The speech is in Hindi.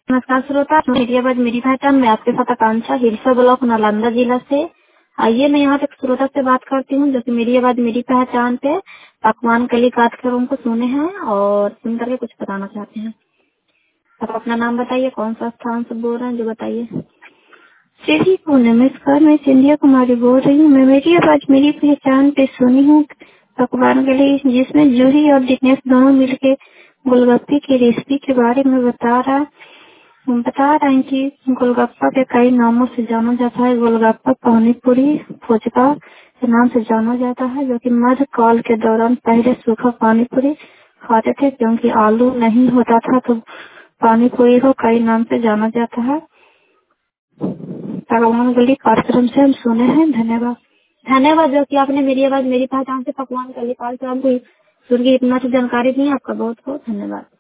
नमस्कार श्रोता, मेरी आवाज मेरी पहचान। मैं आपके साथ आकांक्षा, हिरसा ब्लॉक, नालंदा जिला से। आइए मैं यहाँ तक श्रोता से बात करती हूँ जो कि मेरी आवाज मेरी पहचान पे पकवान कली कार्यक्रम को सुने हैं और सुन करके कुछ बताना चाहते हैं। आप अपना नाम बताइए, कौन सा स्थान से बोल रहे हैं जो बताइए। सभी को नमस्कार, मैं सिंधिया कुमारी बोल रही हूँ। मैं मेरी आवाज मेरी पहचान पे सुनी हूँ पकवान के लिए, जिसमें जूही और दिनेश दोनों मिलके गोलगप्पे की रेसिपी के बारे में हम बता रहे हैं कि गोलगप्पा के कई नामों से जाना जाता है। गोलगप्पा पानी पूरी फुचका के नाम से जाना जाता है, जो कि मध्यकाल के दौरान पहले सूखा पानी पूरी खाते थे क्योंकि आलू नहीं होता था, तो पानी पूरी को कई नाम से जाना जाता है। पकवान गली कार्यक्रम से हम सुने हैं। धन्यवाद। धन्यवाद जो कि आपने मेरी आवाज मेरी पहचान से पकवान गली कार्यक्रम को सुन के इतना सी जानकारी दी। आपका बहुत बहुत धन्यवाद।